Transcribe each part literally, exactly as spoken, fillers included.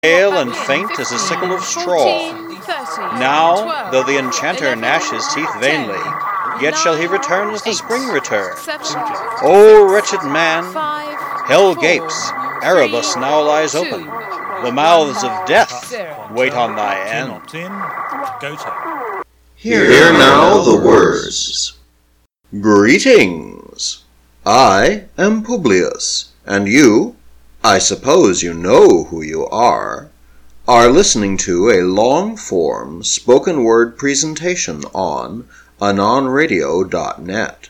pale and faint as a sickle of straw. Now, though the enchanter gnash his teeth vainly, yet shall he return as the spring returns. O wretched man! Hell gapes, Erebus now lies open. The mouths of death wait on thy end. Hear now the words. Greetings! I am Publius, and you, I suppose you know who you are, are listening to a long-form spoken word presentation on anon radio dot net.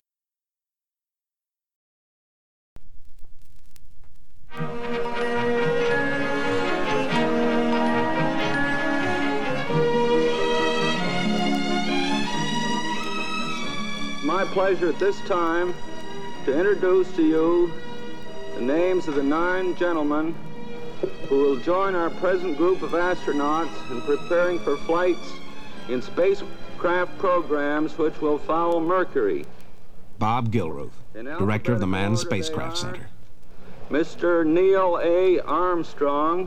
My pleasure at this time to introduce to you the names of the nine gentlemen who will join our present group of astronauts in preparing for flights in spacecraft programs which will follow Mercury. Bob Gilruth, director of the Manned Spacecraft Center. Mister Neil A. Armstrong,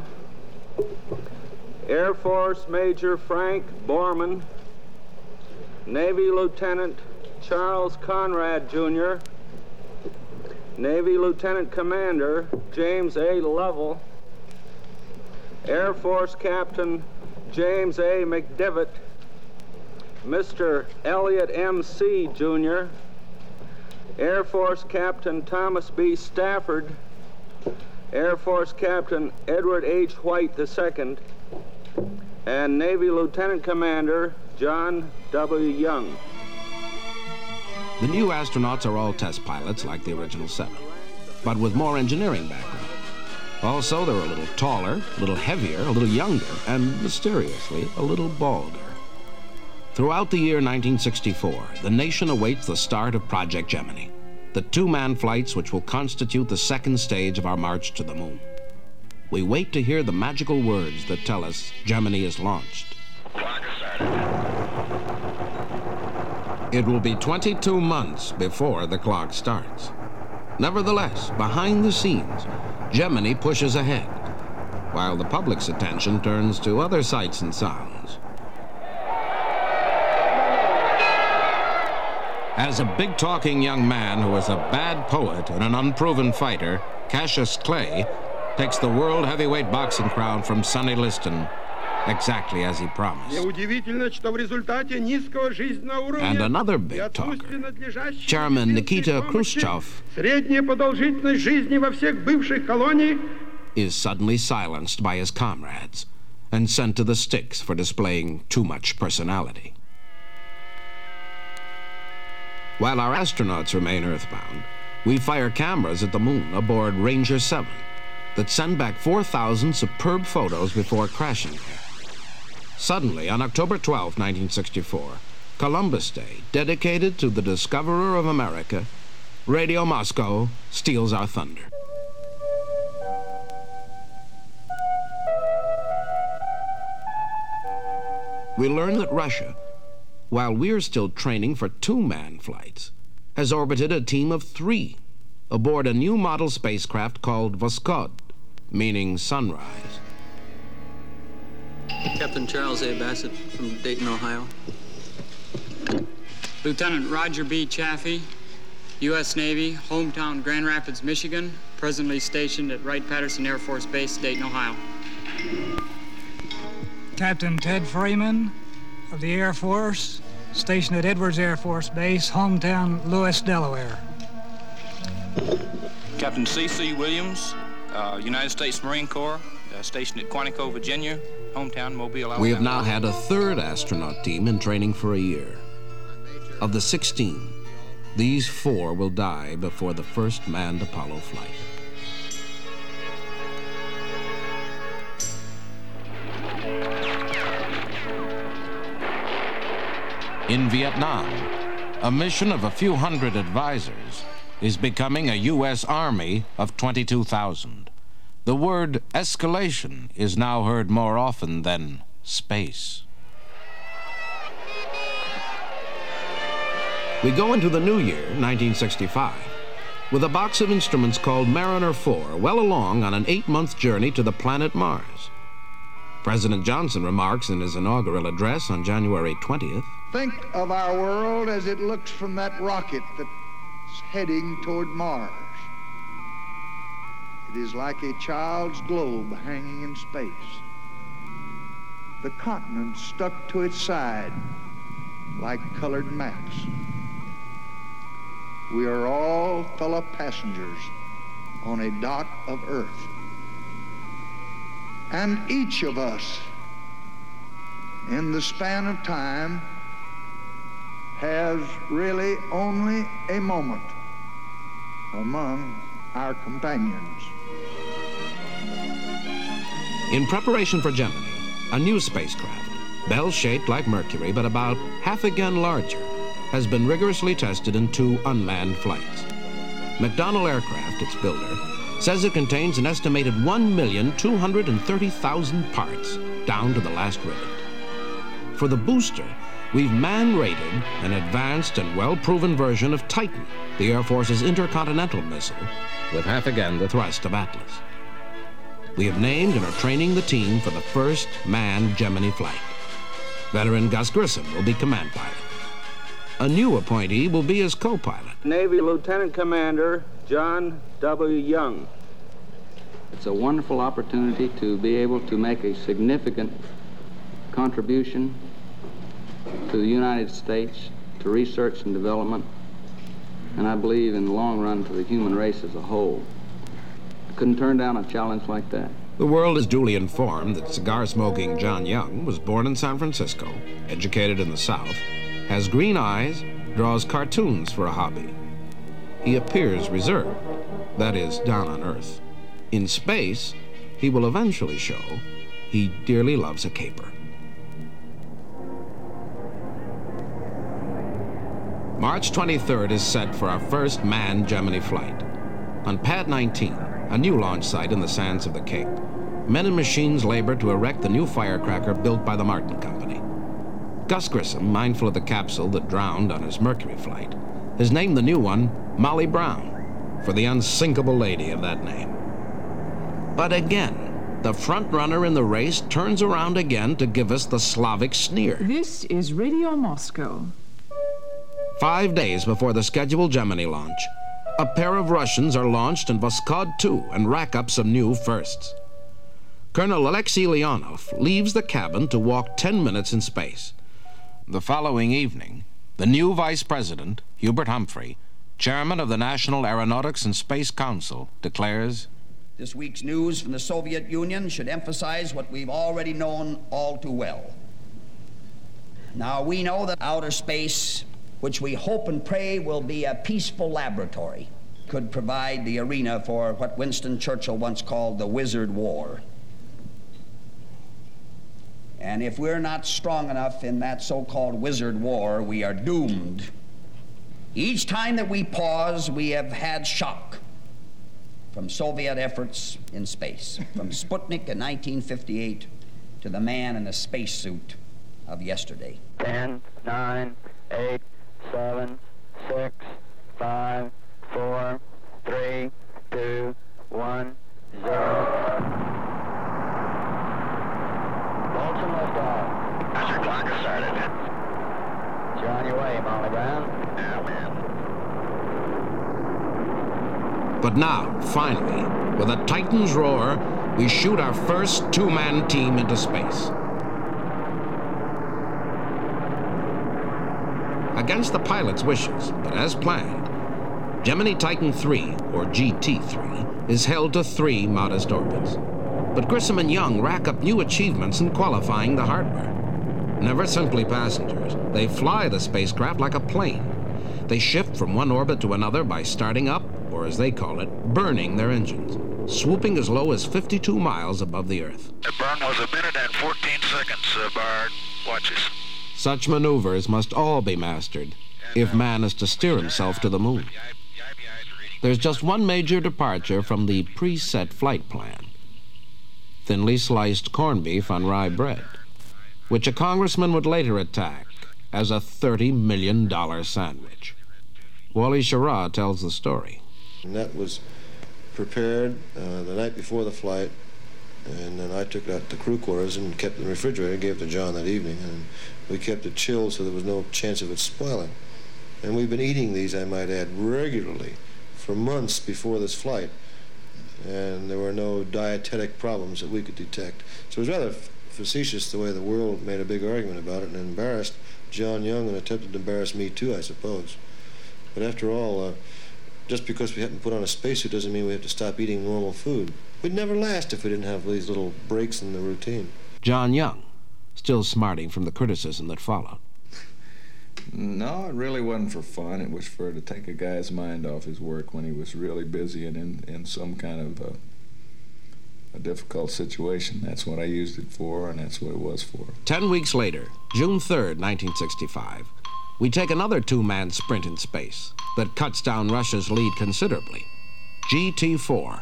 Air Force Major Frank Borman, Navy Lieutenant Charles Conrad, Junior, Navy Lieutenant Commander James A. Lovell, Air Force Captain James A. McDivitt, Mister Elliot M C, Junior, Air Force Captain Thomas B. Stafford, Air Force Captain Edward H. White the Second, and Navy Lieutenant Commander John W. Young. The new astronauts are all test pilots like the original seven, but with more engineering background. Also, they're a little taller, a little heavier, a little younger, and mysteriously, a little balder. Throughout the year nineteen sixty-four, the nation awaits the start of Project Gemini, the two-man flights which will constitute the second stage of our march to the moon. We wait to hear the magical words that tell us Gemini is launched. It will be twenty-two months before the clock starts. Nevertheless, behind the scenes, Gemini pushes ahead, while the public's attention turns to other sights and sounds. As a big-talking young man who is a bad poet and an unproven fighter, Cassius Clay takes the world heavyweight boxing crown from Sonny Liston, exactly as he promised. And another big talker, Chairman Nikita Khrushchev, is suddenly silenced by his comrades and sent to the sticks for displaying too much personality. While our astronauts remain earthbound, we fire cameras at the moon aboard Ranger seven that send back four thousand superb photos before crashing there. Suddenly, on October twelfth, nineteen sixty-four, Columbus Day, dedicated to the discoverer of America, Radio Moscow steals our thunder. We learn that Russia, while we're still training for two-man flights, has orbited a team of three aboard a new model spacecraft called Voskhod, meaning sunrise. Captain Charles A. Bassett from Dayton, Ohio. Lieutenant Roger B. Chaffee, U S Navy, hometown Grand Rapids, Michigan, presently stationed at Wright-Patterson Air Force Base, Dayton, Ohio. Captain Ted Freeman of the Air Force, stationed at Edwards Air Force Base, hometown Lewis, Delaware. Captain C C. Williams, uh, United States Marine Corps, uh, stationed at Quantico, Virginia, hometown Mobile, Alabama. We have now had a third astronaut team in training for a year. Of the sixteen, these four will die before the first manned Apollo flight. In Vietnam, a mission of a few hundred advisors is becoming a U S Army of twenty-two thousand. The word escalation is now heard more often than space. We go into the new year, nineteen sixty-five, with a box of instruments called Mariner four, well along on an eight-month journey to the planet Mars. President Johnson remarks in his inaugural address on January twentieth, "Think of our world as it looks from that rocket that's heading toward Mars. It is like a child's globe hanging in space. The continents stuck to its side like colored maps. We are all fellow passengers on a dot of Earth. And each of us, in the span of time, has really only a moment among our companions." In preparation for Gemini, a new spacecraft, bell-shaped like Mercury but about half again larger, has been rigorously tested in two unmanned flights. McDonnell Aircraft, its builder, says it contains an estimated one million two hundred thirty thousand parts, down to the last rivet. For the booster, we've man-rated an advanced and well-proven version of Titan, the Air Force's intercontinental missile, with half again the thrust of Atlas. We have named and are training the team for the first manned Gemini flight. Veteran Gus Grissom will be command pilot. A new appointee will be his co-pilot. Navy Lieutenant Commander John W. Young. It's a wonderful opportunity to be able to make a significant contribution to the United States, to research and development, and I believe in the long run to the human race as a whole. I couldn't turn down a challenge like that. The world is duly informed that cigar-smoking John Young was born in San Francisco, educated in the South, has green eyes, draws cartoons for a hobby. He appears reserved, that is, down on Earth. In space, he will eventually show he dearly loves a caper. March twenty-third is set for our first manned Gemini flight. On Pad nineteen, a new launch site in the sands of the Cape, men and machines labor to erect the new firecracker built by the Martin Company. Gus Grissom, mindful of the capsule that drowned on his Mercury flight, has named the new one Molly Brown, for the unsinkable lady of that name. But again, the front runner in the race turns around again to give us the Slavic sneer. This is Radio Moscow. Five days before the scheduled Gemini launch, a pair of Russians are launched in Voskhod two and rack up some new firsts. Colonel Alexei Leonov leaves the cabin to walk ten minutes in space. The following evening, the new Vice President, Hubert Humphrey, Chairman of the National Aeronautics and Space Council, declares, "This week's news from the Soviet Union should emphasize what we've already known all too well. Now, we know that outer space, which we hope and pray will be a peaceful laboratory, could provide the arena for what Winston Churchill once called the Wizard War. And if we're not strong enough in that so-called Wizard War, we are doomed. Each time that we pause, we have had shock from Soviet efforts in space, from Sputnik in nineteen fifty-eight to the man in the spacesuit of yesterday." Ten, nine, eight, seven, six, five, four, three, two, one, zero. Bolton liftoff. How's your clock started? You're on your way, Molly Brown. Yeah, man. But now, finally, with a Titan's roar, we shoot our first two-man team into space. Against the pilot's wishes, but as planned, Gemini Titan three, or G T three, is held to three modest orbits. But Grissom and Young rack up new achievements in qualifying the hardware. Never simply passengers, they fly the spacecraft like a plane. They shift from one orbit to another by starting up, or as they call it, burning their engines, swooping as low as fifty-two miles above the Earth. The burn was a minute and fourteen seconds, uh, Bard. Watch this. Such maneuvers must all be mastered if man is to steer himself to the moon. There's just one major departure from the preset flight plan: thinly sliced corned beef on rye bread, which a congressman would later attack as a thirty million dollar sandwich. Wally Schirra tells the story. And that was prepared uh, the night before the flight And then I took it out to the crew quarters and kept it in the refrigerator and gave it to John that evening. And we kept it chilled so there was no chance of it spoiling. And we've been eating these, I might add, regularly for months before this flight. And there were no dietetic problems that we could detect. So it was rather facetious the way the world made a big argument about it and embarrassed John Young and attempted to embarrass me too, I suppose. But after all, uh, just because we haven't put on a spacesuit doesn't mean we have to stop eating normal food. We'd never last if we didn't have these little breaks in the routine. John Young, still smarting from the criticism that followed. No, it really wasn't for fun. It was for to take a guy's mind off his work when he was really busy and in, in some kind of a, a difficult situation. That's what I used it for, and that's what it was for. Ten weeks later, June third, nineteen sixty-five, we take another two-man sprint in space that cuts down Russia's lead considerably. G T four.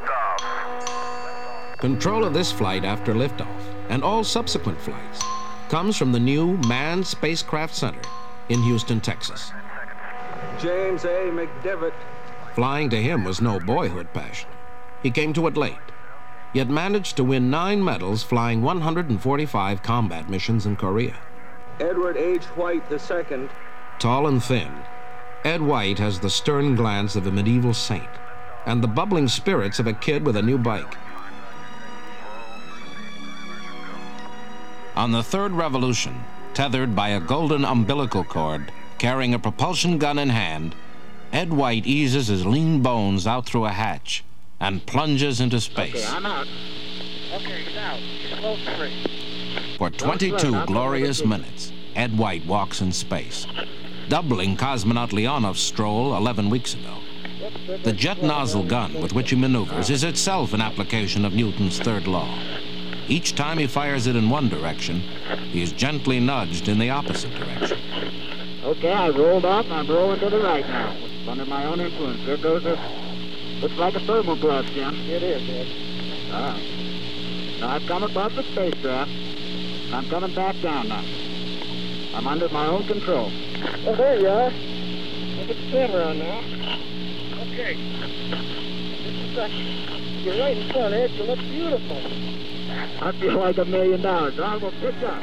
Control of this flight after liftoff, and all subsequent flights, comes from the new Manned Spacecraft Center in Houston, Texas. James A. McDivitt. Flying to him was no boyhood passion. He came to it late, yet managed to win nine medals flying one hundred forty-five combat missions in Korea. Edward H. White the second. Tall and thin, Ed White has the stern glance of a medieval saint and the bubbling spirits of a kid with a new bike. On the third revolution, tethered by a golden umbilical cord, carrying a propulsion gun in hand, Ed White eases his lean bones out through a hatch and plunges into space. Okay, I'm out. Okay, he's out. He's close free. For twenty-two glorious minutes, Ed White walks in space, doubling cosmonaut Leonov's stroll eleven weeks ago. The jet nozzle gun with which he maneuvers is itself an application of Newton's third law. Each time he fires it in one direction, he is gently nudged in the opposite direction. Okay, I rolled off and I'm rolling to the right now. Under my own influence. There goes a... looks like a thermal glove, Jim. It is, yes. All right. Now I've come above the spacecraft. I'm coming back down now. I'm under my own control. Oh, there you are. Look at the camera on now. Okay. This is a... You're right in front, Ed. You look beautiful. I feel like a million dollars. I will pick up.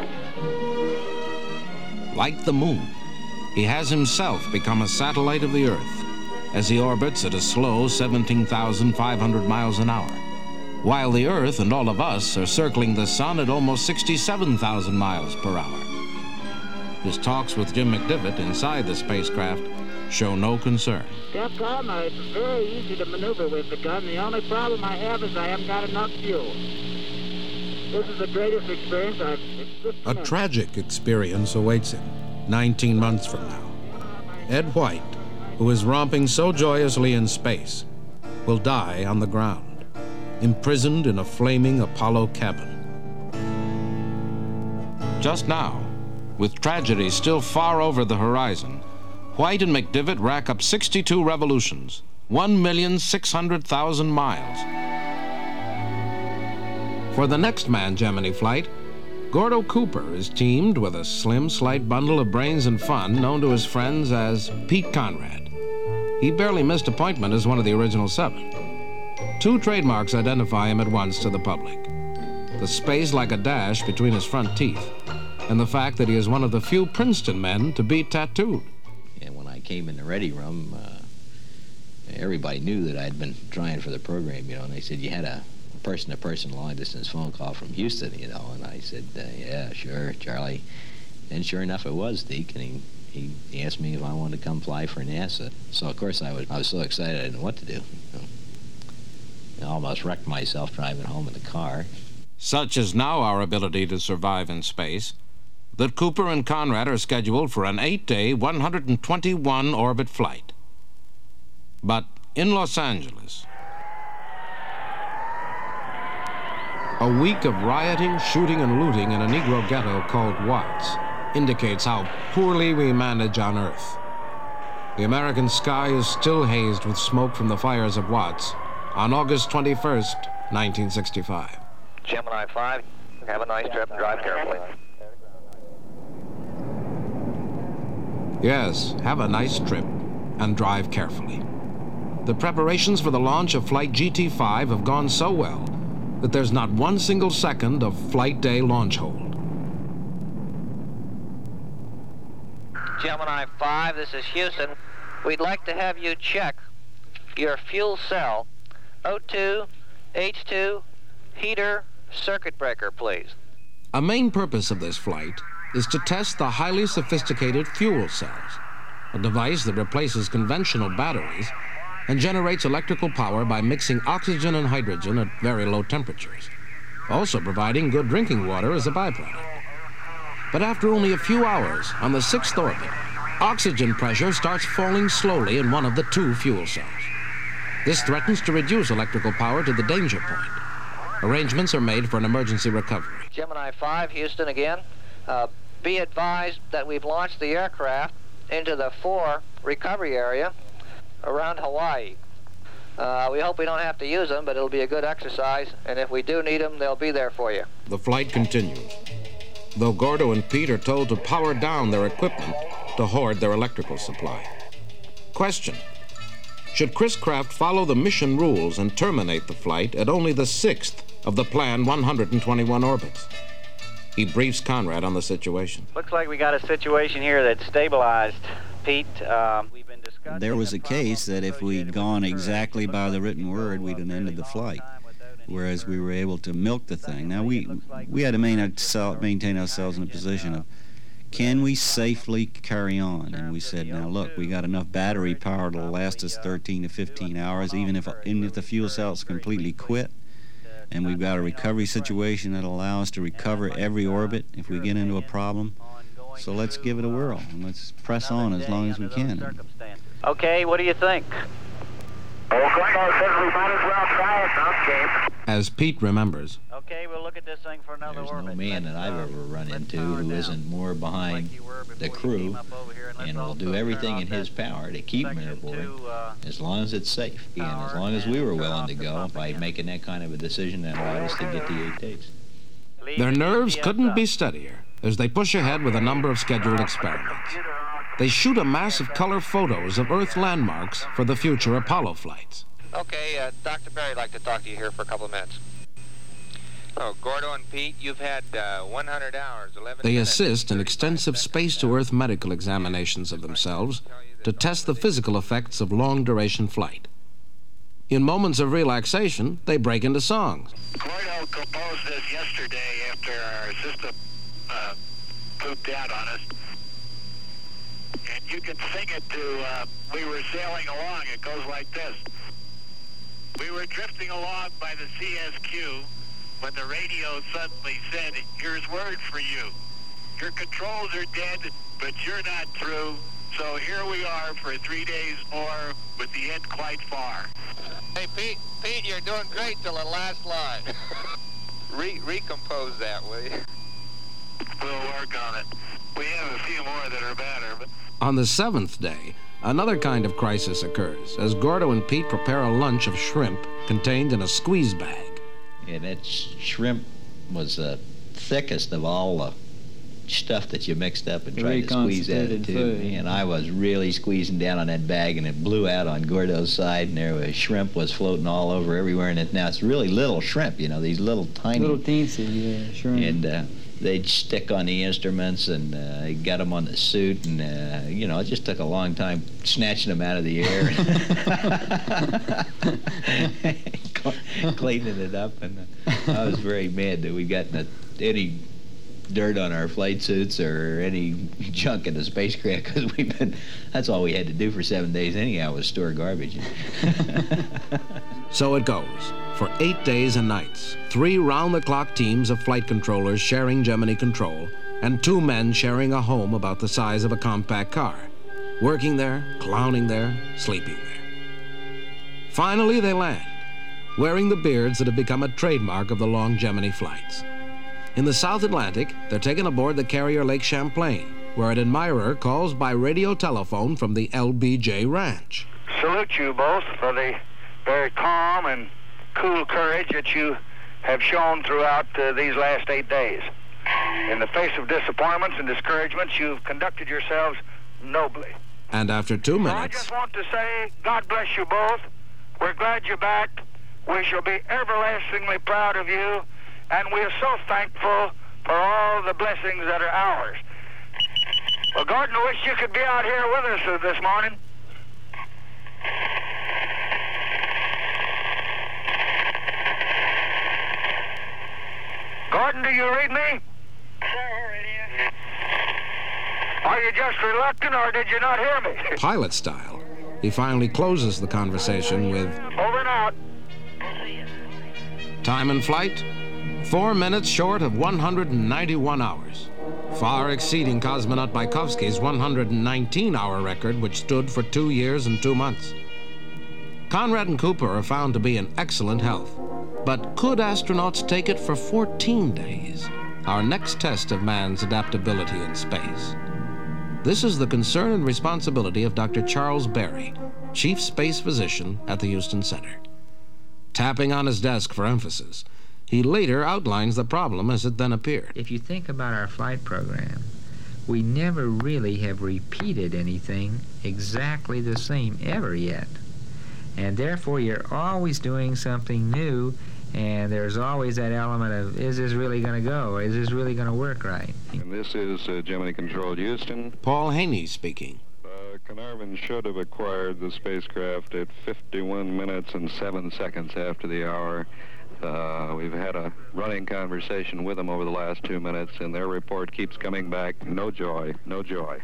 Like the moon, he has himself become a satellite of the Earth as he orbits at a slow seventeen thousand five hundred miles an hour, while the Earth and all of us are circling the sun at almost sixty-seven thousand miles per hour. His talks with Jim McDivitt inside the spacecraft show no concern. Capcom, uh, it's very easy to maneuver with the gun. The only problem I have is I haven't got enough fuel. This is the greatest experience I've... A tragic experience awaits him nineteen months from now. Ed White, who is romping so joyously in space, will die on the ground, imprisoned in a flaming Apollo cabin. Just now, with tragedy still far over the horizon, White and McDivitt rack up sixty-two revolutions, one million six hundred thousand miles. For the next manned Gemini flight, Gordo Cooper is teamed with a slim, slight bundle of brains and fun known to his friends as Pete Conrad. He barely missed appointment as one of the original seven. Two trademarks identify him at once to the public: the space like a dash between his front teeth, and the fact that he is one of the few Princeton men to be tattooed. And when I came in the ready room, uh, everybody knew that I'd been trying for the program, you know, and they said, you had a person-to-person long-distance phone call from Houston, you know, and I said, uh, yeah, sure, Charlie. And sure enough, it was Deke, and he, he, he asked me if I wanted to come fly for NASA. So, of course, I was, I was so excited I didn't know what to do. You know. I almost wrecked myself driving home in the car. Such is now our ability to survive in space that Cooper and Conrad are scheduled for an eight-day, one hundred twenty-one orbit flight. But in Los Angeles, a week of rioting, shooting, and looting in a Negro ghetto called Watts indicates how poorly we manage on Earth. The American sky is still hazed with smoke from the fires of Watts on August twenty-first, nineteen sixty-five. Gemini five, have a nice trip and drive carefully. Yes, have a nice trip and drive carefully. The preparations for the launch of Flight G T five have gone so well that there's not one single second of flight day launch hold. Gemini five, this is Houston. We'd like to have you check your fuel cell O two, H two, heater, circuit breaker, please. A main purpose of this flight is to test the highly sophisticated fuel cells, a device that replaces conventional batteries and generates electrical power by mixing oxygen and hydrogen at very low temperatures, also providing good drinking water as a byproduct. But after only a few hours on the sixth orbit, oxygen pressure starts falling slowly in one of the two fuel cells. This threatens to reduce electrical power to the danger point. Arrangements are made for an emergency recovery. Gemini five, Houston again. Uh, be advised that we've launched the aircraft into the four recovery area around Hawaii. Uh, we hope we don't have to use them, but it'll be a good exercise, and if we do need them, they'll be there for you. The flight continues, though Gordo and Pete are told to power down their equipment to hoard their electrical supply. Question: should Chris Kraft follow the mission rules and terminate the flight at only the sixth of the planned one hundred twenty-one orbits? He briefs Conrad on the situation. Looks like we got a situation here that's stabilized, Pete. Um, we've been discussing. There was a case that if we'd gone exactly by the written word, we'd have ended the flight, whereas we were able to milk the thing. Now, we we had to maintain ourselves in a position of, can we safely carry on? And we said, now look, we got enough battery power to last us thirteen to fifteen hours, even if, even if the fuel cells completely quit. And we've got a recovery situation that allows us to recover every orbit if we get into a problem. So let's give it a whirl, and let's press on as long as we can. Okay, what do you think? As Pete remembers, okay, we'll look at this thing for another there's orbit. no man that I've ever run into who isn't more behind the crew and will do everything in his power to keep them airborne as long as it's safe. And as long as we were willing to go by making that kind of a decision that allowed us to get the eight days. Their nerves couldn't be steadier as they push ahead with a number of scheduled experiments. They shoot a mass of color photos of Earth landmarks for the future Apollo flights. Okay, uh, Doctor Berry would like to talk to you here for a couple of minutes. Oh, Gordo and Pete, you've had uh, one hundred hours, eleven They minutes. assist in extensive space-to-Earth medical examinations of themselves to test the physical effects of long-duration flight. In moments of relaxation, they break into songs. Gordo composed this yesterday after our system uh, pooped out on us. And you can sing it to, uh, we were sailing along. It goes like this. We were drifting along by the C S Q when the radio suddenly said, here's word for you. Your controls are dead, but you're not through. So here we are for three days more with the end quite far. Hey, Pete, Pete, you're doing great till the last line. Re recompose that, will you? We'll work on it. We have a few more that are better, but... On the seventh day, another kind of crisis occurs as Gordo and Pete prepare a lunch of shrimp contained in a squeeze bag. Yeah, that sh shrimp was the thickest of all the stuff that you mixed up and tried to squeeze out of it too. And I was really squeezing down on that bag, and it blew out on Gordo's side, and there was shrimp was floating all over everywhere. And it, now it's really little shrimp, you know, these little tiny little teensy, yeah, shrimp. And uh, they'd stick on the instruments, and uh, got them on the suit, and uh, you know, it just took a long time snatching them out of the air, cleaning it up, and uh, I was very mad that we got any dirt on our flight suits or any junk in the spacecraft, because we've been, that's all we had to do for seven days anyhow was store garbage. So it goes. For eight days and nights, three round-the-clock teams of flight controllers sharing Gemini control, and two men sharing a home about the size of a compact car, working there, clowning there, sleeping there. Finally, they land, wearing the beards that have become a trademark of the long Gemini flights. In the South Atlantic, they're taken aboard the carrier Lake Champlain, where an admirer calls by radio telephone from the L B J Ranch. Salute you both for the very calm and cool courage that you have shown throughout uh, these last eight days. In the face of disappointments and discouragements, you've conducted yourselves nobly. And after two minutes... I just want to say, God bless you both. We're glad you're back. We shall be everlastingly proud of you, and we are so thankful for all the blessings that are ours. Well, Gordon, I wish you could be out here with us uh, this morning. Gordon, do you read me? Are you just reluctant, or did you not hear me? Pilot style, he finally closes the conversation with, Over and out. time in flight, four minutes short of one hundred ninety-one hours, far exceeding cosmonaut Baikovsky's one hundred nineteen hour record, which stood for two years and two months. Conrad and Cooper are found to be in excellent health, but could astronauts take it for fourteen days? Our next test of man's adaptability in space. This is the concern and responsibility of Doctor Charles Berry, Chief Space Physician at the Houston Center. Tapping on his desk for emphasis, he later outlines the problem as it then appeared. If you think about our flight program, we never really have repeated anything exactly the same ever yet. And therefore, you're always doing something new, and there's always that element of, is this really going to go? Is this really going to work right? And this is uh, Gemini Control Houston. Paul Haney speaking. Uh, Carnarvon should have acquired the spacecraft at fifty-one minutes and seven seconds after the hour. Uh, we've had a running conversation with them over the last two minutes, and their report keeps coming back. No joy, no joy.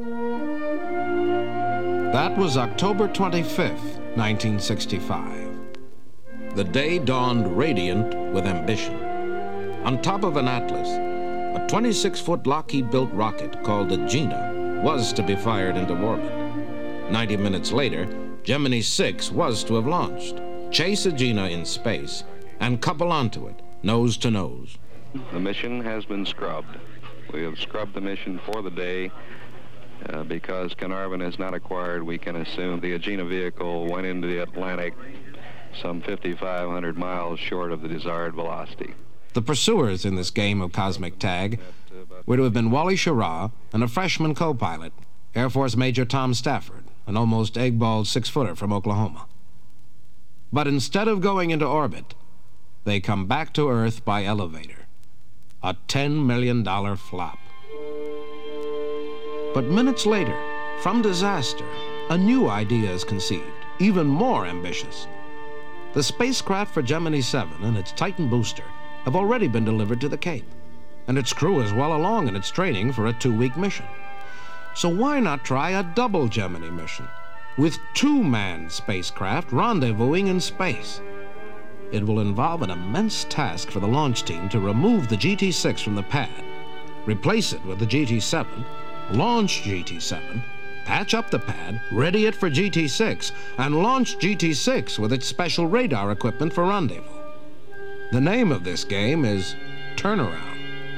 That was October twenty-fifth, nineteen sixty-five. The day dawned radiant with ambition. On top of an Atlas, a twenty-six foot Lockheed-built rocket called the Agena was to be fired into orbit. Ninety minutes later, Gemini six was to have launched, chase Agena in space, and couple onto it, nose to nose. The mission has been scrubbed. We have scrubbed the mission for the day. Uh, because Carnarvon is not acquired, we can assume the Agena vehicle went into the Atlantic some fifty-five hundred miles short of the desired velocity. The pursuers in this game of cosmic tag were to have been Wally Schirra and a freshman co-pilot, Air Force Major Tom Stafford, an almost egg-balled six-footer from Oklahoma. But instead of going into orbit, they come back to Earth by elevator. A ten million dollar flop. But minutes later, from disaster, a new idea is conceived, even more ambitious. The spacecraft for Gemini seven and its Titan booster have already been delivered to the Cape, and its crew is well along in its training for a two-week mission. So why not try a double Gemini mission, with two manned spacecraft rendezvousing in space? It will involve an immense task for the launch team to remove the G T six from the pad, replace it with the G T seven, launch G T seven, patch up the pad, ready it for G T six, and launch G T six with its special radar equipment for rendezvous. The name of this game is Turnaround.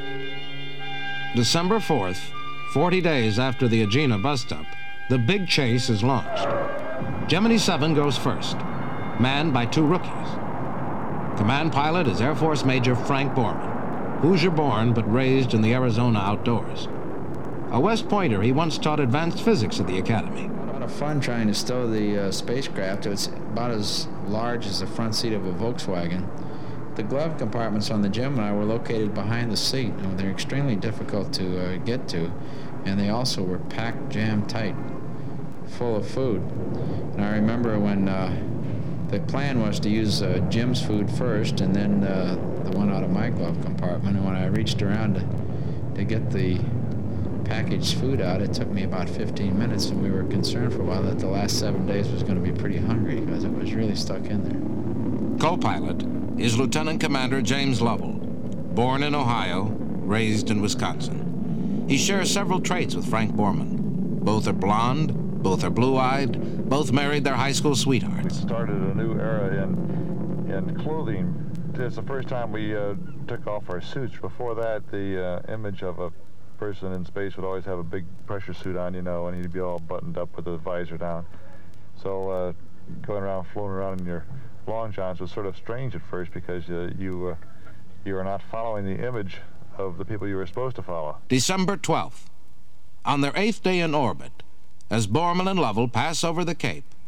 December fourth, forty days after the Agena bust-up, the big chase is launched. Gemini seven goes first, manned by two rookies. Command pilot is Air Force Major Frank Borman, Hoosier-born but raised in the Arizona outdoors. A West Pointer, he once taught advanced physics at the academy. A lot of fun trying to stow the uh, spacecraft. It was about as large as the front seat of a Volkswagen. The glove compartments on the Gemini were located behind the seat. You know, they're extremely difficult to uh, get to, and they also were packed jam tight, full of food. And I remember when uh, the plan was to use uh, Jim's food first, and then uh, the one out of my glove compartment. And when I reached around to, to get the packaged food out, it took me about fifteen minutes, and we were concerned for a while that the last seven days was going to be pretty hungry because it was really stuck in there. Co-pilot is Lieutenant Commander James Lovell, born in Ohio, raised in Wisconsin. He shares several traits with Frank Borman. Both are blonde, both are blue-eyed, both married their high school sweethearts. We started a new era in, in clothing. It's the first time we uh, took off our suits. Before that, the uh, image of a person in space would always have a big pressure suit on, you know, and he'd be all buttoned up with the visor down. So uh, going around, floating around in your long johns was sort of strange at first because uh, you uh, you are not following the image of the people you were supposed to follow. December twelfth, on their eighth day in orbit, as Borman and Lovell pass over the Cape,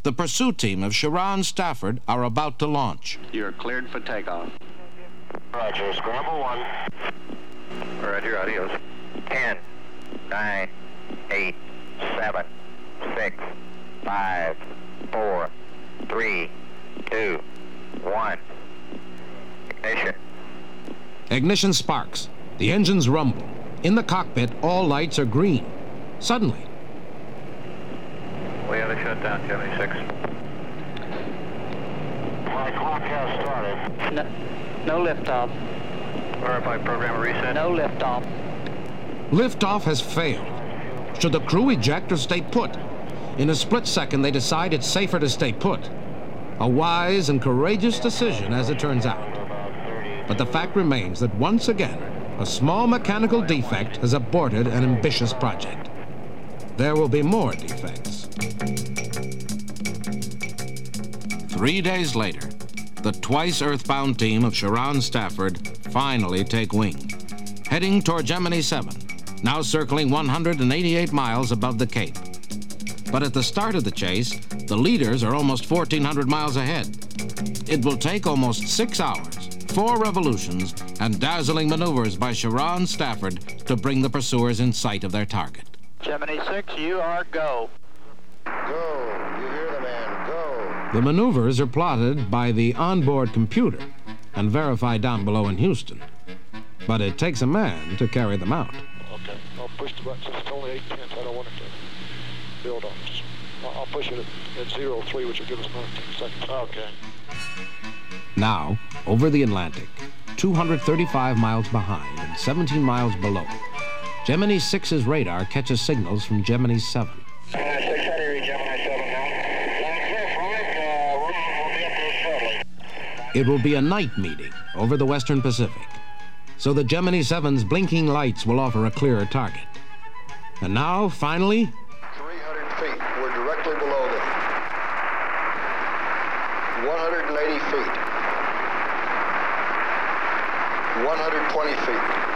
the pursuit team of Sharon Stafford are about to launch. You're cleared for takeoff. Roger, scramble one. All right, here, adios. Ten, nine, eight, seven, six, five, four, three, two, one. Ignition. Ignition sparks. The engines rumble. In the cockpit, all lights are green. Suddenly, we have a shutdown, Gemini six. My clock has started. No, no liftoff. Verify program reset. No liftoff. liftoff has failed. Should the crew eject or stay put? In a split second, they decide it's safer to stay put. A wise and courageous decision, as it turns out. But the fact remains that once again, a small mechanical defect has aborted an ambitious project. There will be more defects. Three days later, the twice Earthbound team of Sharon Stafford finally take wing, heading toward Gemini seven, now circling one hundred eighty-eight miles above the Cape. But at the start of the chase, the leaders are almost fourteen hundred miles ahead. It will take almost six hours, four revolutions, and dazzling maneuvers by Sharon Stafford to bring the pursuers in sight of their target. Gemini six, you are go. Go. You hear the man. Go. The maneuvers are plotted by the onboard computer and verified down below in Houston. But it takes a man to carry them out. Okay, I'll push the button since it's only eight tenths. I don't want it to build on. Just, I'll push it at, at zero three, which will give us nineteen seconds. Okay. Now, over the Atlantic, two hundred thirty-five miles behind and seventeen miles below, Gemini six's radar catches signals from Gemini seven. Gemini six, how do you read Gemini seven now? Line clear for it. Uh, we'll, we'll be up there shortly. It will be a night meeting over the Western Pacific, so the Gemini seven's blinking lights will offer a clearer target. And now, finally, three hundred feet. We're directly below them. one hundred eighty feet. one hundred twenty feet.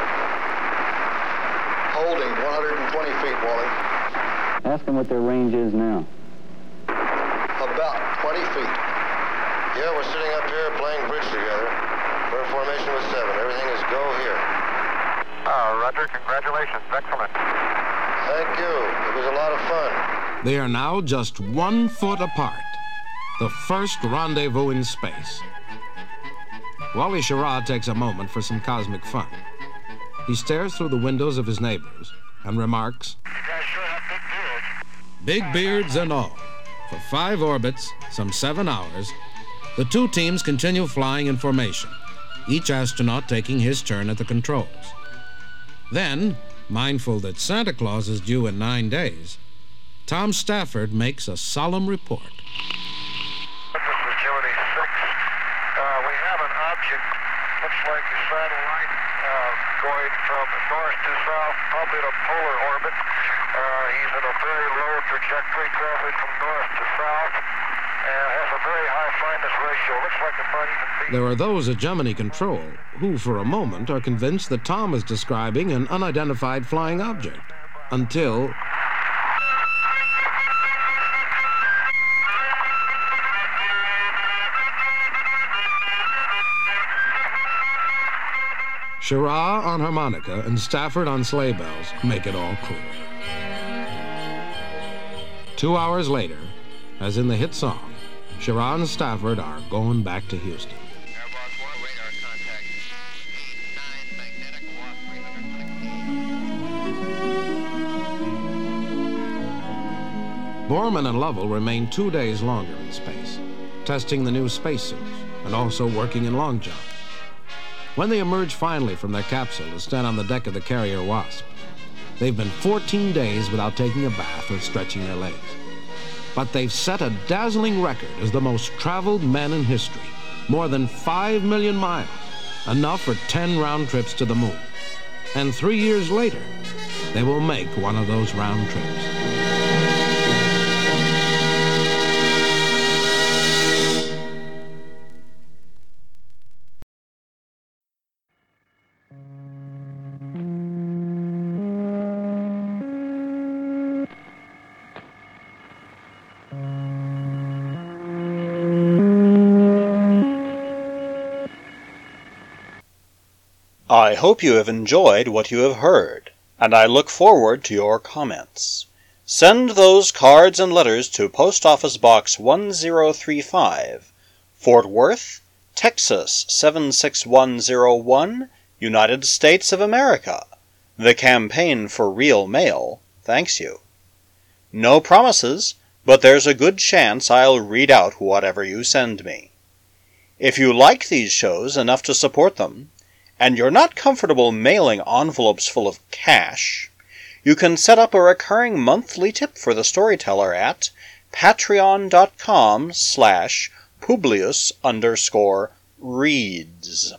Holding one hundred twenty feet, Wally. Ask them what their range is now. About twenty feet. Yeah, we're sitting up here playing bridge together. We're in formation with seven. Everything is go here. Uh, Roger, congratulations. Excellent. Thank you. It was a lot of fun. they are now just one foot apart. The first rendezvous in space. Wally Schirra takes a moment for some cosmic fun. He stares through the windows of his neighbors and remarks, "You guys sure have big beards." big beards and all. For five orbits, some seven hours, the two teams continue flying in formation, each astronaut taking his turn at the controls. Then, mindful that Santa Claus is due in nine days, Tom Stafford makes a solemn report. This is Gemini six. Uh, we have an object, looks like a satellite, uh, going from north to south, probably in a polar orbit. Uh, he's in a very low trajectory, traveling from north to south, and has a very high fineness ratio. Looks like it might even be... There are those at Gemini Control who, for a moment, are convinced that Tom is describing an unidentified flying object, until... Schirra on harmonica and Stafford on sleigh bells make it all clear. Two hours later, as in the hit song, Schirra and Stafford are going back to Houston. Borman and Lovell remain two days longer in space, testing the new spacesuits and also working in long jumps. When they emerge finally from their capsule to stand on the deck of the carrier Wasp, they've been fourteen days without taking a bath or stretching their legs. But they've set a dazzling record as the most traveled men in history, more than five million miles, enough for ten round trips to the moon. And three years later, they will make one of those round trips. I hope you have enjoyed what you have heard, and I look forward to your comments. Send those cards and letters to Post Office Box one zero three five, Fort Worth, Texas seven six one zero one, United States of America. The Campaign for Real Mail thanks you. No promises, but there's a good chance I'll read out whatever you send me. If you like these shows enough to support them, and you're not comfortable mailing envelopes full of cash, you can set up a recurring monthly tip for the storyteller at patreon.com slash Publius underscore reads.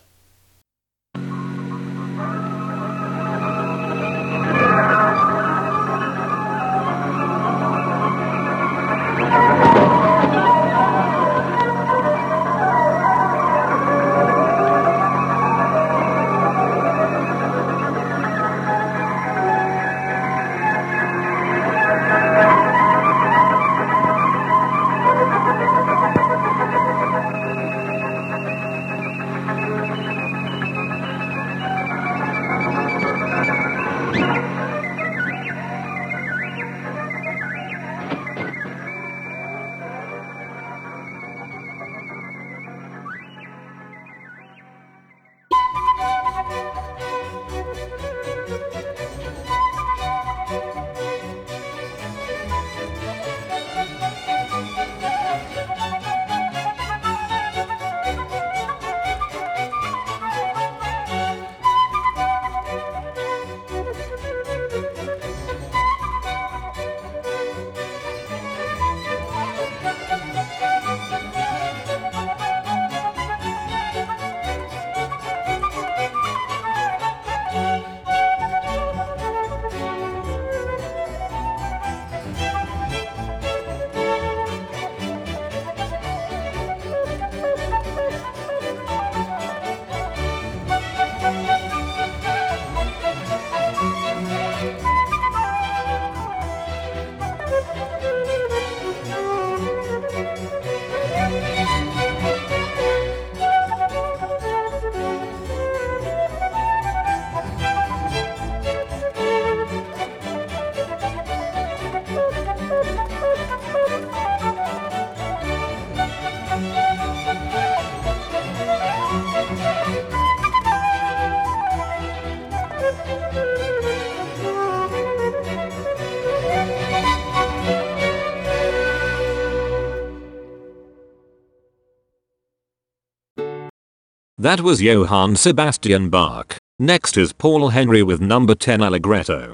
That was Johann Sebastian Bach. Next is Paul Henry with number ten Allegretto.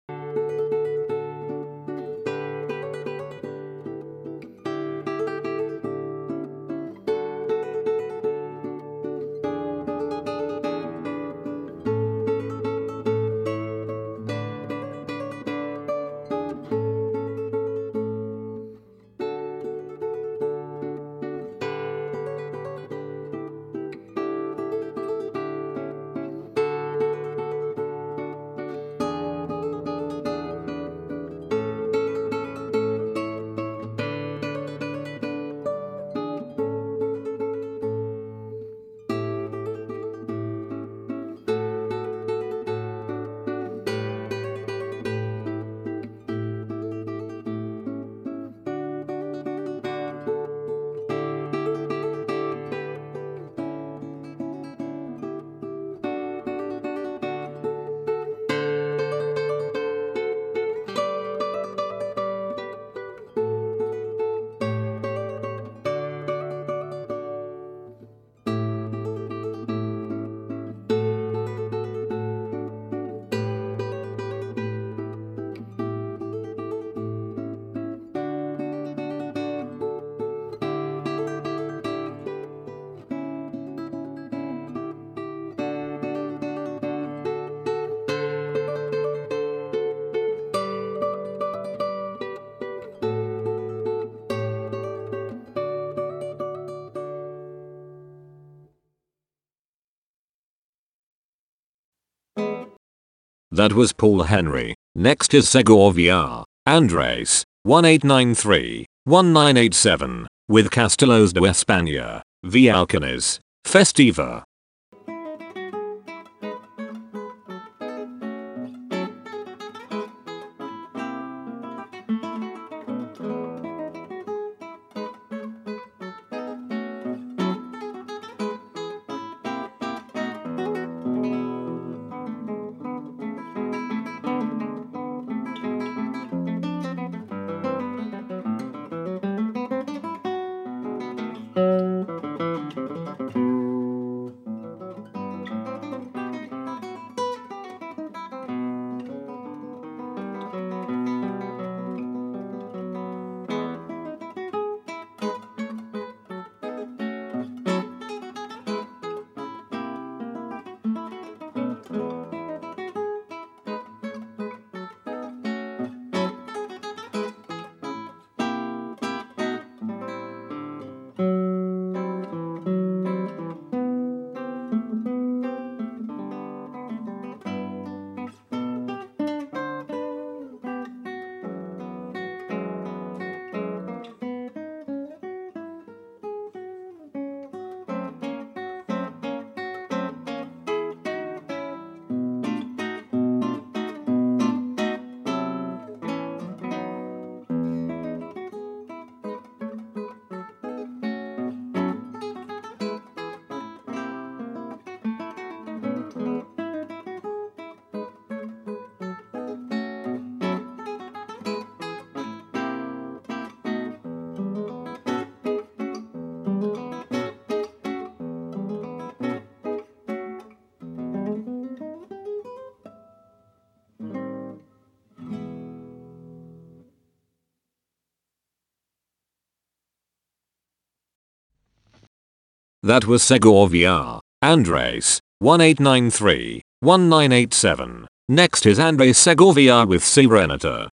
That was Paul Henry. Next is Segovia, Andres, one eight nine three, one nine eight seven, with Castelos de España, V. Alcanes, Festiva. That was Segovia, Andres, one eight nine three, one nine eight seven. Next is Andres Segovia with Serenata.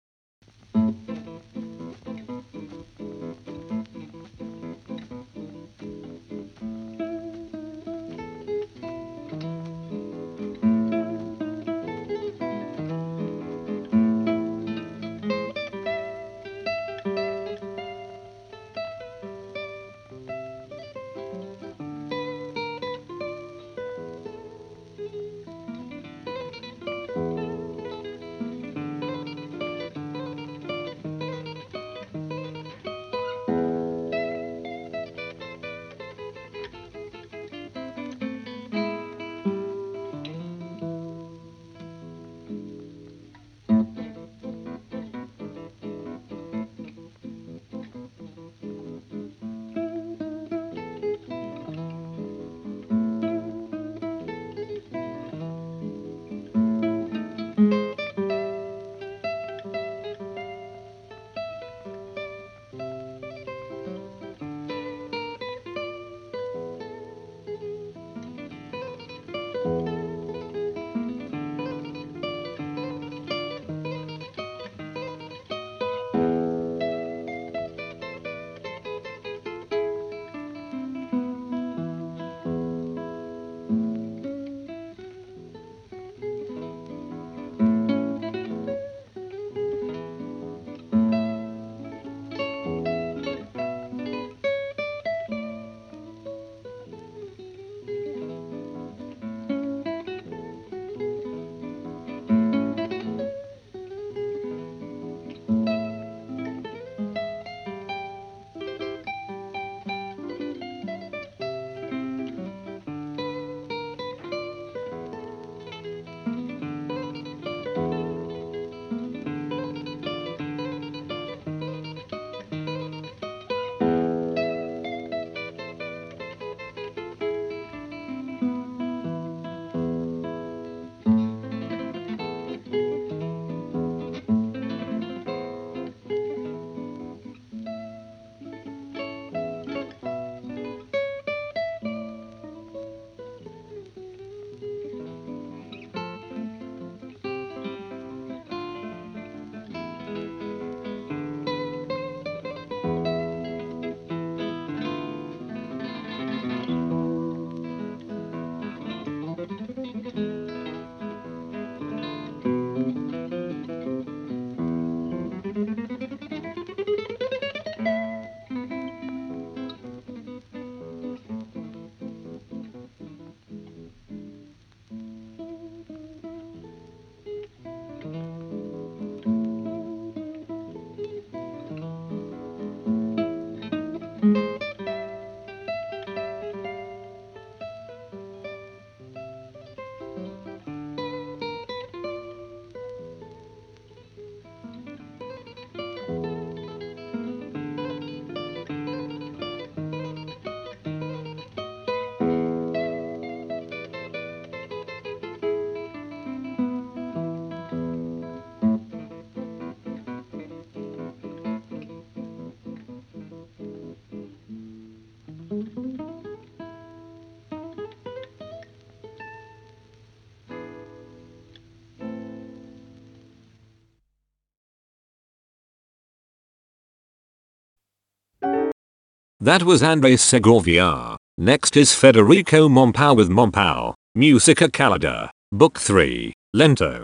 That was Andres Segovia. Next is Federico Mompau with Mompau, Musica Calida, Book three, Lento.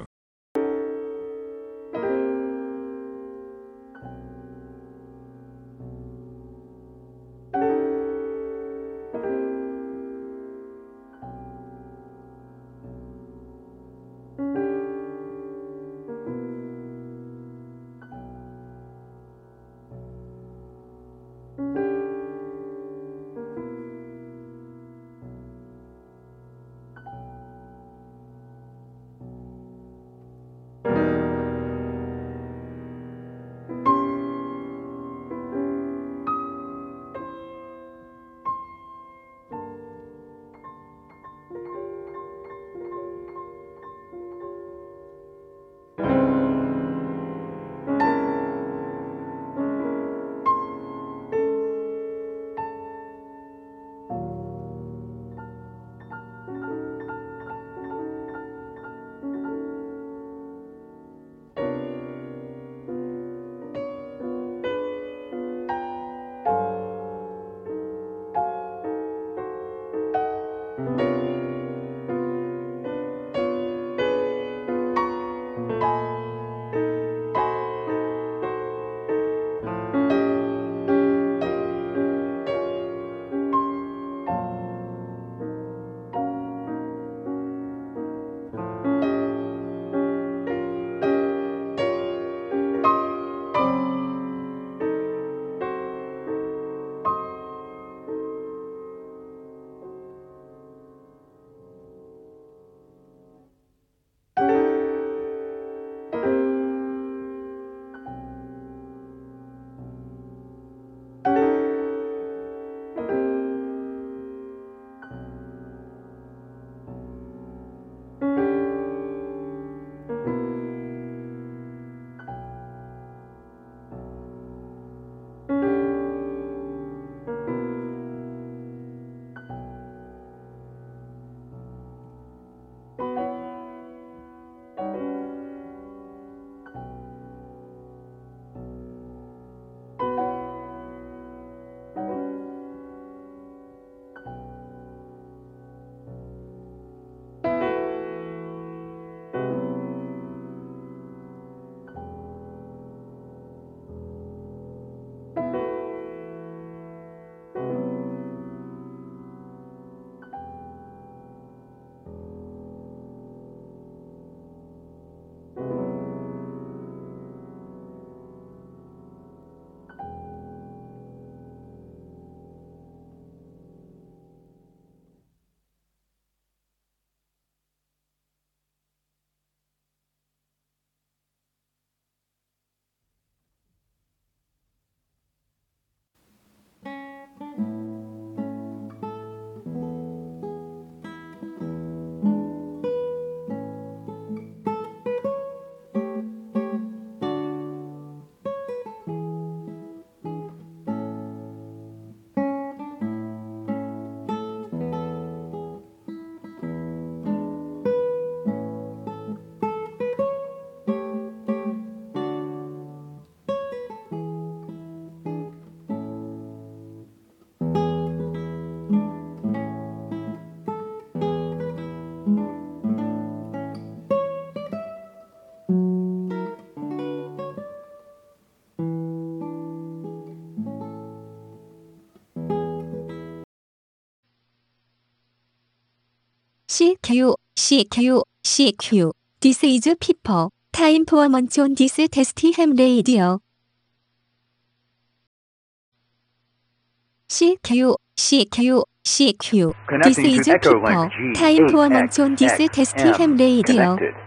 C Q, C Q, C Q. This is Pippo. Time for munch on this testy ham radio. C Q, C Q, C Q. This Connecting is to Pippo. Echolink G Time for eight munch on this X testy M. ham radio. Connected.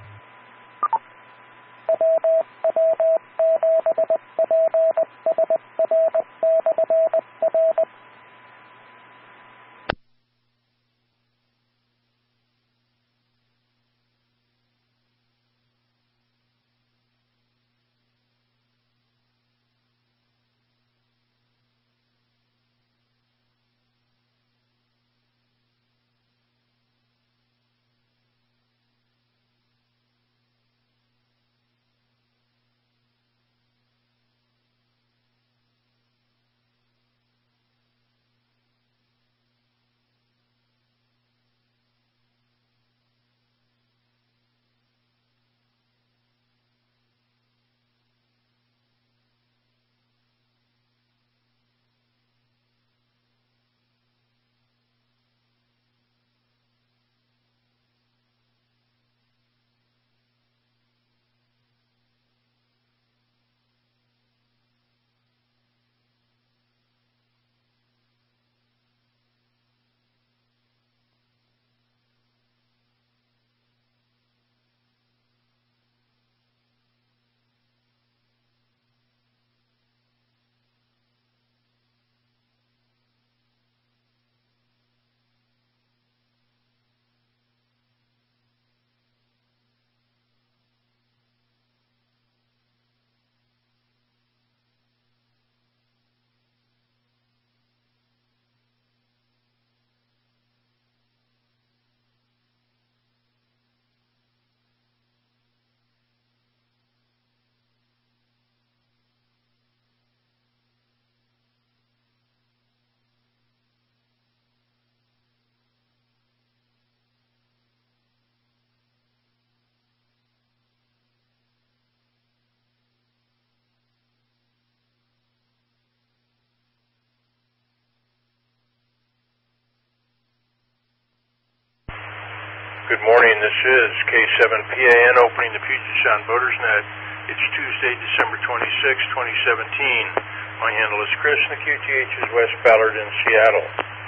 Good morning, this is K seven P A N opening the Puget Sound Boaters Net. It's Tuesday, December twenty-sixth, twenty seventeen. My handle is Chris, and the Q T H is West Ballard in Seattle.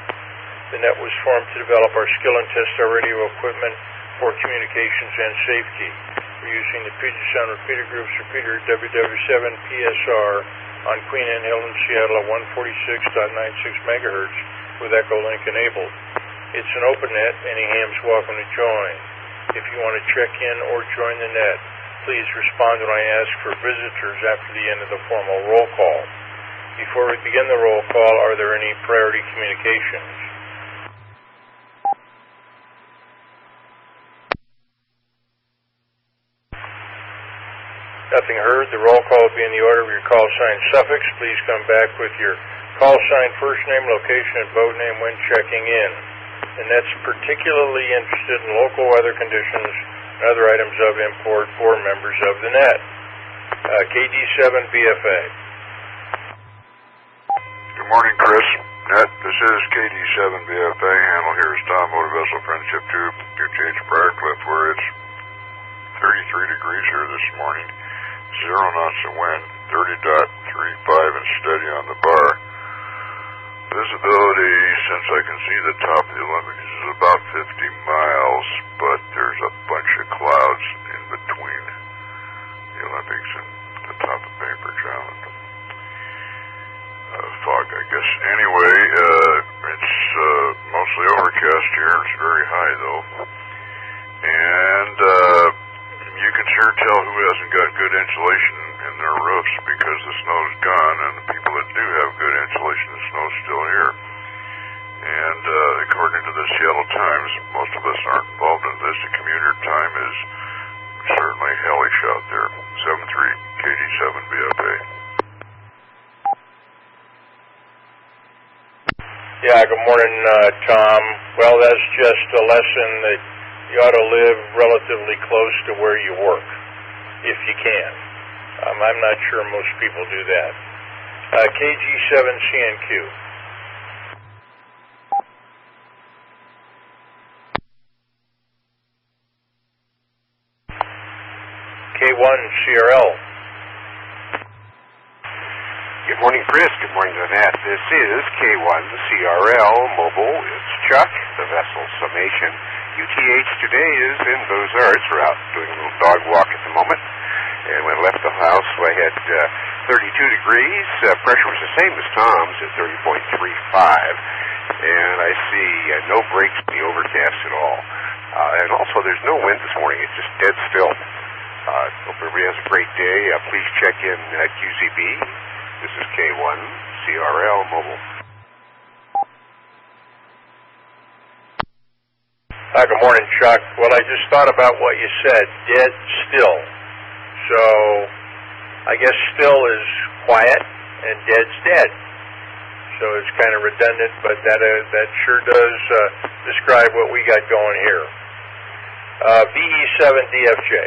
The net was formed to develop our skill and test our radio equipment for communications and safety. We're using the Puget Sound Repeater Group's repeater W W seven P S R on Queen Anne Hill in Seattle at one forty-six point nine six megahertz with Echolink enabled. It's an open net. Any hams welcome to join. If you want to check in or join the net, please respond when I ask for visitors after the end of the formal roll call. Before we begin the roll call, are there any priority communications? Nothing heard. The roll call will be in the order of your call sign suffix. Please come back with your call sign, first name, location, and boat name when checking in. And that's particularly interested in local weather conditions and other items of import for members of the net. Uh, K D seven B F A. Good morning, Chris. Net, this is K D seven B F A. Handle here is Tom, Motor Vessel Friendship two, Q T H Briarcliff, where it's thirty-three degrees here this morning, zero knots of wind, thirty point three five and steady on the bar. Visibility, since I can see the top of the Olympics, is about fifty miles, but there's a bunch of clouds in between the Olympics and the top of Bainbridge Island. Uh, fog, I guess. Anyway, uh, it's uh, mostly overcast here. It's very high, though. And uh, you can sure tell who hasn't got good insulation in their roofs because the snow's gone, and the people that do have good insulation, the snow's still here. And uh, according to the Seattle Times, most of us aren't involved in this. The commuter time is certainly hellish out there. seven three K D seven B F A. Yeah, good morning, uh, Tom. Well, that's just a lesson that you ought to live relatively close to where you work, if you can. Um, I'm not sure most people do that. Uh, K G seven C N Q. K one C R L. Good morning, Chris. Good morning, Annette. This is K one C R L Mobile. It's Chuck, the vessel summation. U T H today is in Beaux Arts. We're out doing a little dog walk at the moment. And when I left the house, I had uh, thirty-two degrees. Uh, pressure was the same as Tom's at thirty point three five. And I see uh, no breaks in the overcast at all. Uh, and also, there's no wind this morning. It's just dead still. Uh, hope everybody has a great day. Uh, please check in at Q C B. This is K one C R L Mobile. Hi, good morning, Chuck. Well, I just thought about what you said, dead still. So, I guess still is quiet and dead's dead. So it's kind of redundant, but that uh, that sure does uh, describe what we got going here. Uh, V E seven D F J.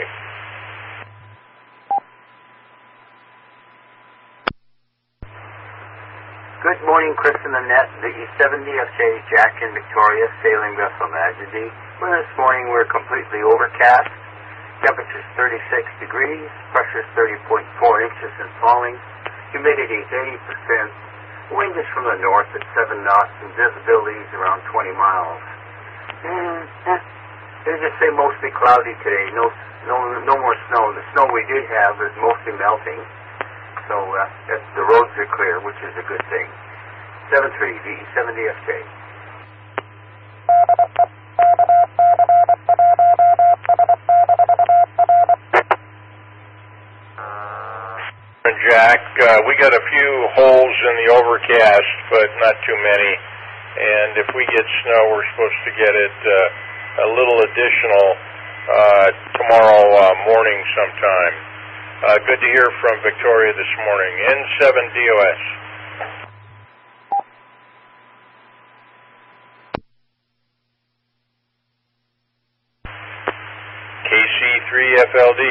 Good morning, Chris and Annette. The E seven D F J Jack in Victoria, sailing vessel Majesty. Well, this morning we're completely overcast. Temperature's thirty-six degrees, pressure's thirty point four inches and falling. Humidity is eighty percent. Wind is from the north at seven knots and visibility is around twenty miles. And eh, they just say mostly cloudy today. No, no, no more snow. The snow we did have is mostly melting. So uh, that's, the roads are clear, which is a good thing. seven three V seven D F J. Jack, uh, we got a few holes in the overcast, but not too many. And if we get snow, we're supposed to get it uh, a little additional uh, tomorrow uh, morning sometime. Uh, good to hear from Victoria this morning. N seven D O S. K C three F L D.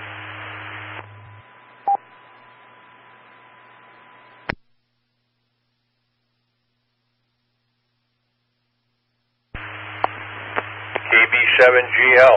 K B seven G L.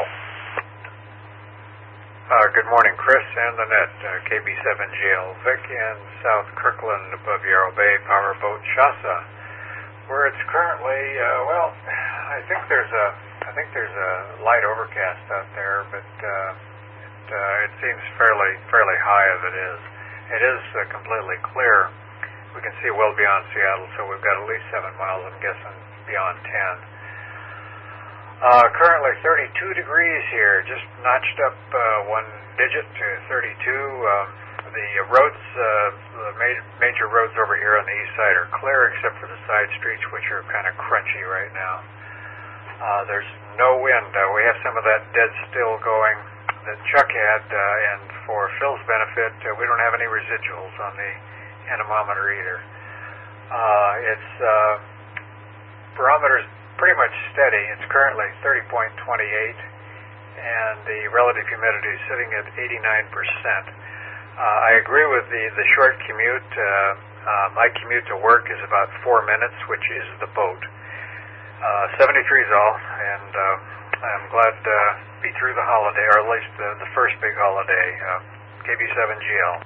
Uh, good morning, Chris and Annette. Uh, K B seven G L Vic in South Kirkland above Yarrow Bay, powerboat Shasta, where it's currently, uh, well, I think there's a, I think there's a light overcast out there, but uh, it, uh, it seems fairly, fairly high as it is. It is uh, completely clear. We can see well beyond Seattle, so we've got at least seven miles. I'm guessing beyond ten. Uh, currently thirty-two degrees here, just notched up uh, one digit to thirty-two. Uh, the roads, uh, the ma major roads over here on the east side are clear except for the side streets, which are kind of crunchy right now. Uh, there's no wind. Uh, we have some of that dead still going that Chuck had, uh, and for Phil's benefit, uh, we don't have any residuals on the anemometer either. Uh, it's uh, barometer's pretty much steady. It's currently thirty point two eight, and the relative humidity is sitting at eighty-nine percent. Uh, I agree with the, the short commute. Uh, uh, my commute to work is about four minutes, which is the boat. Uh, seventy-three is all, and uh, I'm glad to be through the holiday, or at least the, the first big holiday, uh, K B seven G L.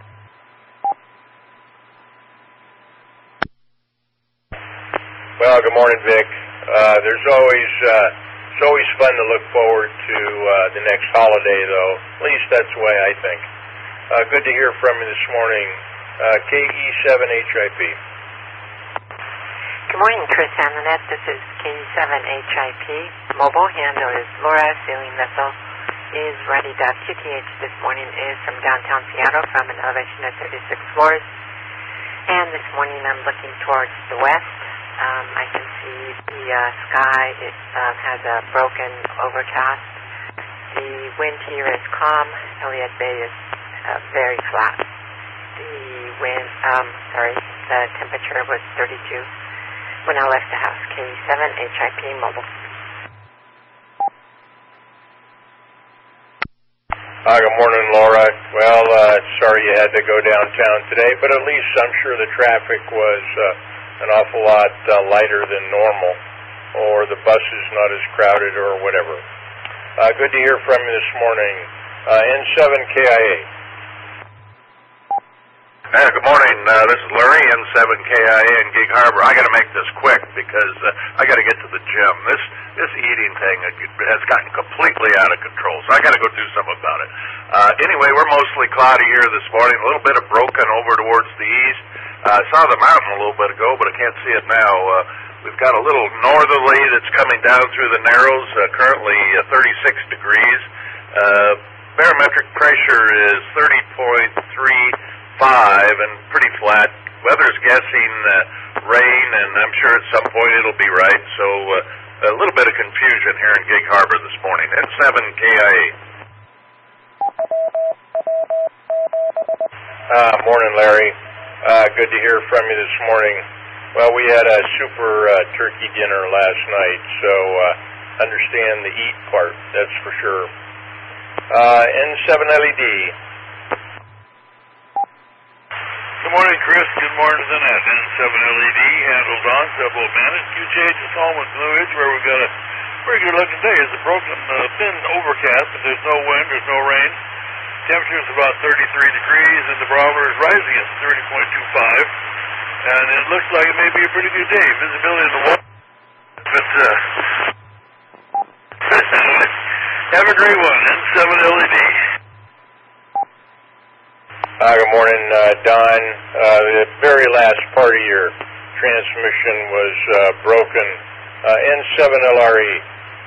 Well, good morning, Vic. Uh, there's always uh, it's always fun to look forward to uh, the next holiday, though. At least that's the way I think. Uh, good to hear from you this morning. Uh, K E seven H I P. Good morning, Chris and Annette. This is K E seven H I P. Mobile handle is Laura. Sailing vessel is ready. Q T H this morning is from downtown Seattle from an elevation of thirty-six floors. And this morning I'm looking towards the west. Um, I can see the uh, sky it, um, has a broken overcast. The wind here is calm. Elliott Bay is uh, very flat. The wind, um, sorry, the temperature was thirty-two when I left the house. K seven H I P Mobile. Hi, good morning, Laura. Well, uh, sorry you had to go downtown today, but at least I'm sure the traffic was uh, an awful lot uh, lighter than normal, or the bus is not as crowded or whatever. Uh, good to hear from you this morning. uh, N seven K I A. Hey, good morning. Uh, this is Larry, N seven K I A in Gig Harbor. I got to make this quick because uh, I got to get to the gym. This this eating thing has gotten completely out of control, so I got to go do something about it. Uh, anyway, we're mostly cloudy here this morning. A little bit of broken over towards the east. I uh, saw the mountain a little bit ago, but I can't see it now. Uh, we've got a little northerly that's coming down through the Narrows. Uh, currently uh, thirty-six degrees. Uh, barometric pressure is thirty point three five and pretty flat. Weather's guessing uh, rain, and I'm sure at some point it'll be right. So uh, a little bit of confusion here in Gig Harbor this morning. N seven K I A. Uh, morning, Larry. Uh, good to hear from you this morning. Well, we had a super uh, turkey dinner last night, so uh, understand the eat part, that's for sure. Uh, N seven L E D. Good morning, Chris. Good morning to the net. N seven L E D, handled on, double bandit. Q T H is home with Blue Ridge, where we've got a pretty good looking day. It's a broken, uh, thin overcast, but there's no wind, there's no rain. Temperature is about thirty-three degrees, and the barometer is rising at thirty point two five. And it looks like it may be a pretty good day. Visibility in the water. But, uh, have a great one. N seven L E D. Uh, good morning, uh, Don. Uh, the very last part of your transmission was uh, broken. Uh, N seven L R E.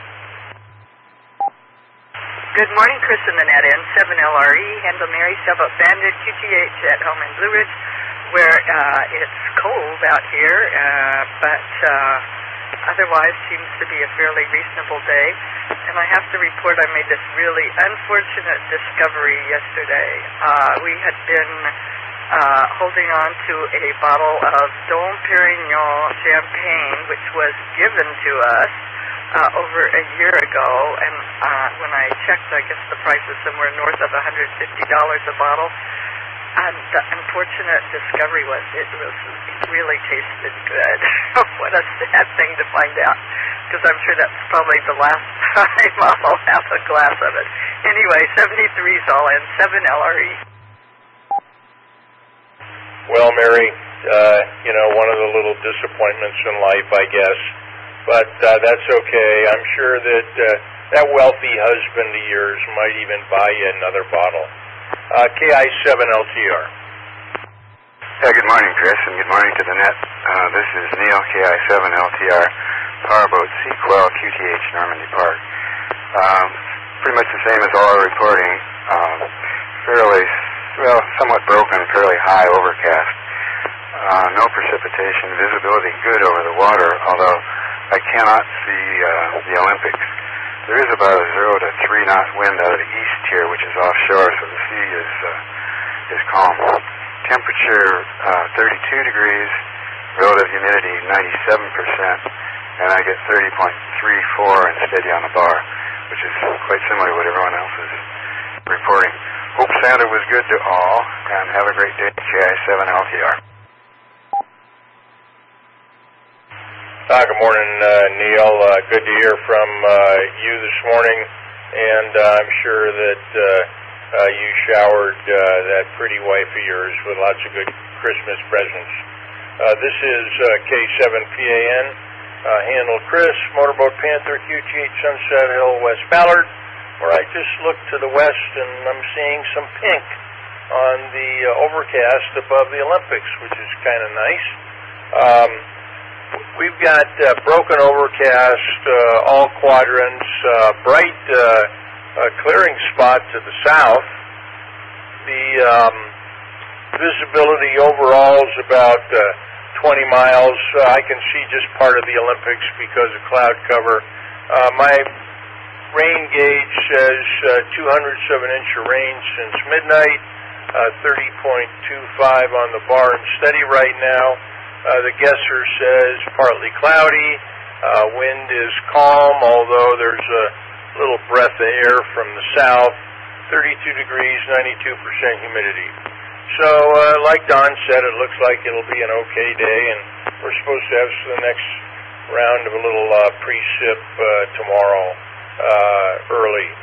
Good morning, Chris and the net. N seven L R E, Handle Mary, Seven Bandit, Q T H at home in Blue Ridge, where uh, it's cold out here, uh, but uh, otherwise seems to be a fairly reasonable day. And I have to report I made this really unfortunate discovery yesterday. Uh, we had been uh, holding on to a bottle of Dom Perignon champagne, which was given to us uh, over a year ago. And uh, when I checked, I guess the price was somewhere north of one hundred fifty dollars a bottle. And the unfortunate discovery was it was it really tasted good. What a sad thing to find out, because I'm sure that's probably the last time I'll have a glass of it. Anyway, seventy-three is all in, seven L R E. Well, Mary, uh, you know, one of the little disappointments in life, I guess. But uh, that's okay. I'm sure that uh, that wealthy husband of yours might even buy you another bottle. Uh, K I seven L T R. Yeah, good morning, Chris, and good morning to the net. Uh, this is Neil, K I seven L T R, powerboat Sequel, Q T H, Normandy Park. Um, pretty much the same as all our reporting. Um, fairly, well, somewhat broken, fairly high overcast. Uh, no precipitation, visibility good over the water, although I cannot see uh, the Olympics. There is about a zero to three knot wind out of the east here, which is offshore, so the sea is uh, is calm. Temperature uh, thirty-two degrees, relative humidity ninety-seven percent, and I get thirty point three four and steady on the bar, which is quite similar to what everyone else is reporting. Hope Santa was good to all, and have a great day, K I seven L T R. Uh, good morning, uh, Neil. Uh, good to hear from uh, you this morning, and uh, I'm sure that uh, uh, you showered uh, that pretty wife of yours with lots of good Christmas presents. Uh, this is uh, K seven P A N, uh, Handle Chris, Motorboat Panther, Q T H, Sunset Hill, West Ballard, where I just looked to the west and I'm seeing some pink on the uh, overcast above the Olympics, which is kind of nice. Um, We've got uh, broken overcast, uh, all quadrants, uh, bright uh, uh, clearing spot to the south. The um, visibility overall is about uh, twenty miles. Uh, I can see just part of the Olympics because of cloud cover. Uh, my rain gauge says uh, two hundredths of an inch of rain since midnight, uh, thirty point two five on the bar and steady right now. Uh, the guesser says partly cloudy, uh, wind is calm, although there's a little breath of air from the south, thirty-two degrees, ninety-two percent humidity. So, uh, like Don said, it looks like it'll be an okay day, and we're supposed to have the next round of a little uh, precip uh, tomorrow uh, early.